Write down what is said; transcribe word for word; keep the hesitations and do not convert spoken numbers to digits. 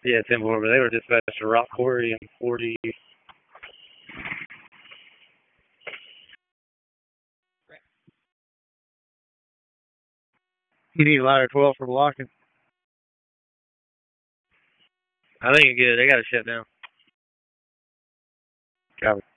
Yeah, ten four, but they were dispatched to Rock Quarry and forty. You need ladder twelve for blocking. I think you're good. They got to shut down. Copy.